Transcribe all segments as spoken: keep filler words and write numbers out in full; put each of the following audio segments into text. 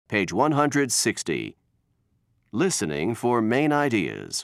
page one hundred sixty. Listening for main ideas.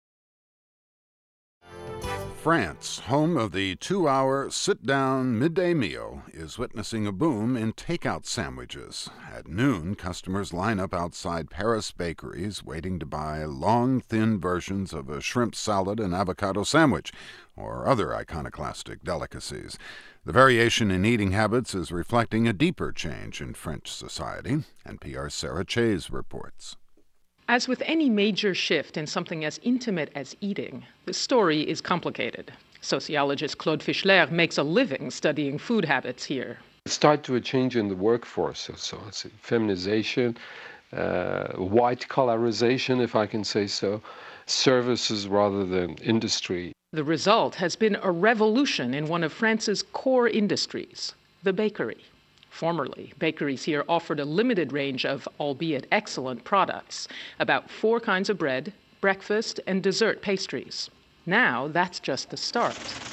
France, home of the two-hour sit-down midday meal, is witnessing a boom in takeout sandwiches. At noon, customers line up outside Paris bakeries waiting to buy long, thin versions of a shrimp salad and avocado sandwich, or other iconoclastic delicacies. The variation in eating habits is reflecting a deeper change in French society. N P R's Sarah Chayes reports. As with any major shift in something as intimate as eating, the story is complicated. Sociologist Claude Fischler makes a living studying food habits here. It's tied to a change in the workforce, so, so it's feminization, uh, white collarization, if I can say so, services rather than industry. The result has been a revolution in one of France's core industries, the bakery. Formerly, bakeries here offered a limited range of, albeit excellent, products, about four kinds of bread, breakfast, and dessert pastries. Now, that's just the start.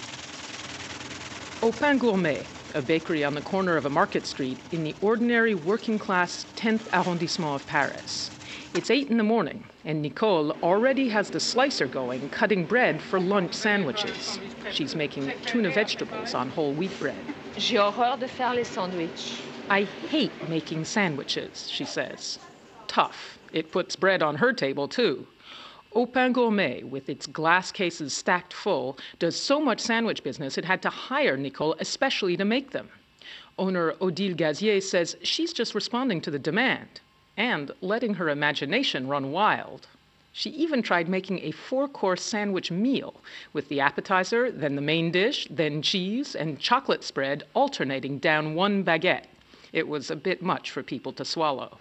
Au Pain Gourmet, a bakery on the corner of a market street in the ordinary working-class tenth arrondissement of Paris. It's eight in the morning, and Nicole already has the slicer going, cutting bread for lunch sandwiches. She's making tuna vegetables on whole wheat bread. J'ai horreur de faire les sandwichs. I hate making sandwiches, she says. Tough. It puts bread on her table, too. Au Pain Gourmet, with its glass cases stacked full, does so much sandwich business it had to hire Nicole especially to make them. Owner Odile Gazier says she's just responding to the demand and letting her imagination run wild. She even tried making a four-course sandwich meal with the appetizer, then the main dish, then cheese and chocolate spread alternating down one baguette. It was a bit much for people to swallow.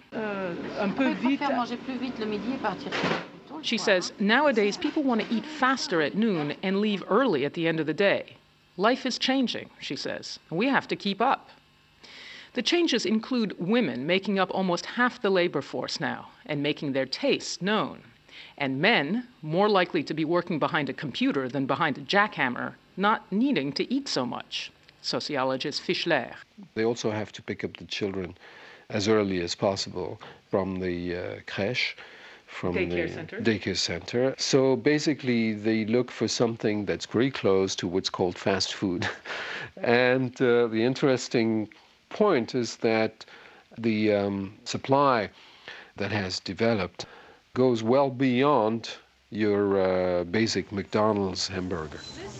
She says nowadays people want to eat faster at noon and leave early at the end of the day. Life is changing, she says, and we have to keep up. The changes include women making up almost half the labor force now and making their tastes known. And men, more likely to be working behind a computer than behind a jackhammer, not needing to eat so much. Sociologist Fischler. They also have to pick up the children as early as possible from the uh, crèche, from daycare the center. daycare center. So basically they look for something that's very close to what's called fast food. And uh, the interesting point is that the um, supply that has developed goes well beyond your uh, basic McDonald's hamburger.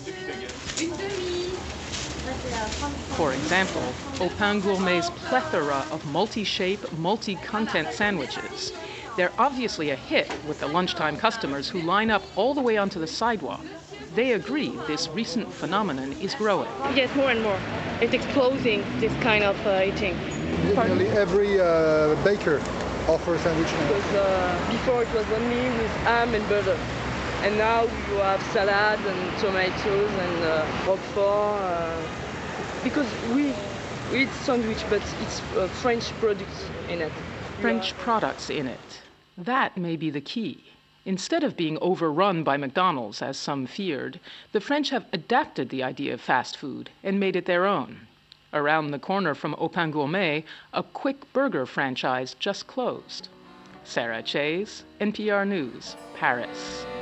For example, Au Pain Gourmet's plethora of multi-shape, multi-content sandwiches. They're obviously a hit with the lunchtime customers who line up all the way onto the sidewalk. They agree this recent phenomenon is growing. Yes, more and more. It's exploding, this kind of uh, eating. Nearly every uh, baker offers sandwich now. Because uh, before it was only with ham and butter. And now you have salad and tomatoes and uh, roquefort. Uh, because we, we eat sandwich, but it's uh, French products in it. French Yeah. products in it. That may be the key. Instead of being overrun by McDonald's, as some feared, the French have adapted the idea of fast food and made it their own. Around the corner from Au Pain Gourmet, a quick burger franchise just closed. Sarah Chayes, N P R News, Paris.